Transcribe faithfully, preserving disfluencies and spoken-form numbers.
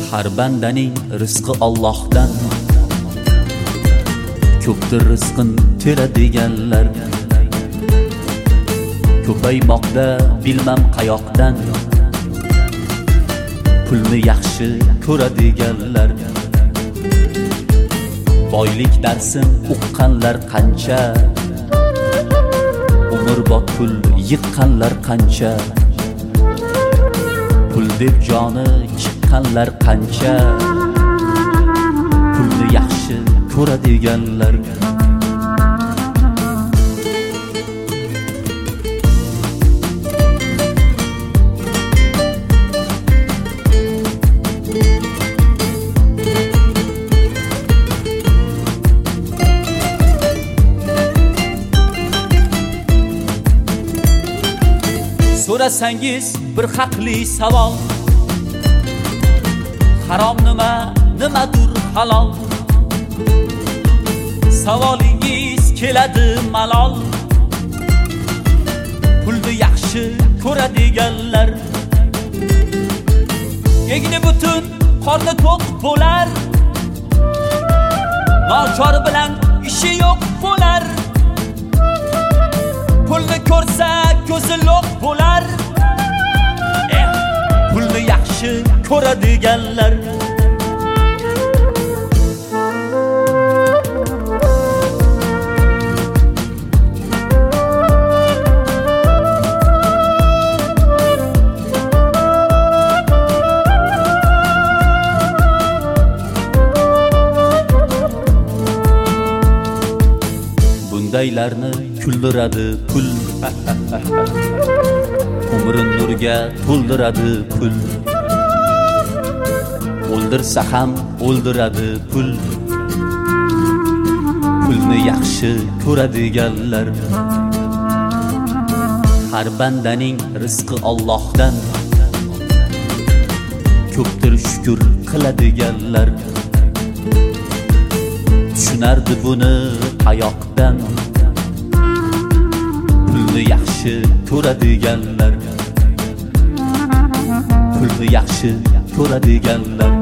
Har bandaning rizqi Allohdan, ko'pdir rizqin teradiganlar. Ko'paymoqda bilmam qayoqdan, pulni yaxshi ko'radiganlar. Boylik darsin uqqanlar qancha, umrbod pul yiqqanlar qancha. Pul deb joni chiqqanlar qancha, pulni yaxshi ko'radiganlar. So'rasangiz bir haqli savol, harom nima, nimadir halol. Savolingiz keladi malol, pulni yaxshi ko'radiganlar. Egni butun qorni to'q bo'lar, nochor bilan ishi yo'q bo'lar. Pulni ko'rsa ko'zi lo'q bo'lar, eh, pulni yaxshi ko'radiganlar. Bundaylarni kuldiradi pul, umrin nurga to'ldiradi pul. O'ldirsa ham o'ldiradi pul, pulni yaxshi ko'radiganlar. Har bandaning rizqi Allohdan, ko'pdir shukr qiladiganlar. Tushunardi buni qayoqdan, pulni yaxshi ko'radiganlar. Pulni yaxshi ko'radiganlar.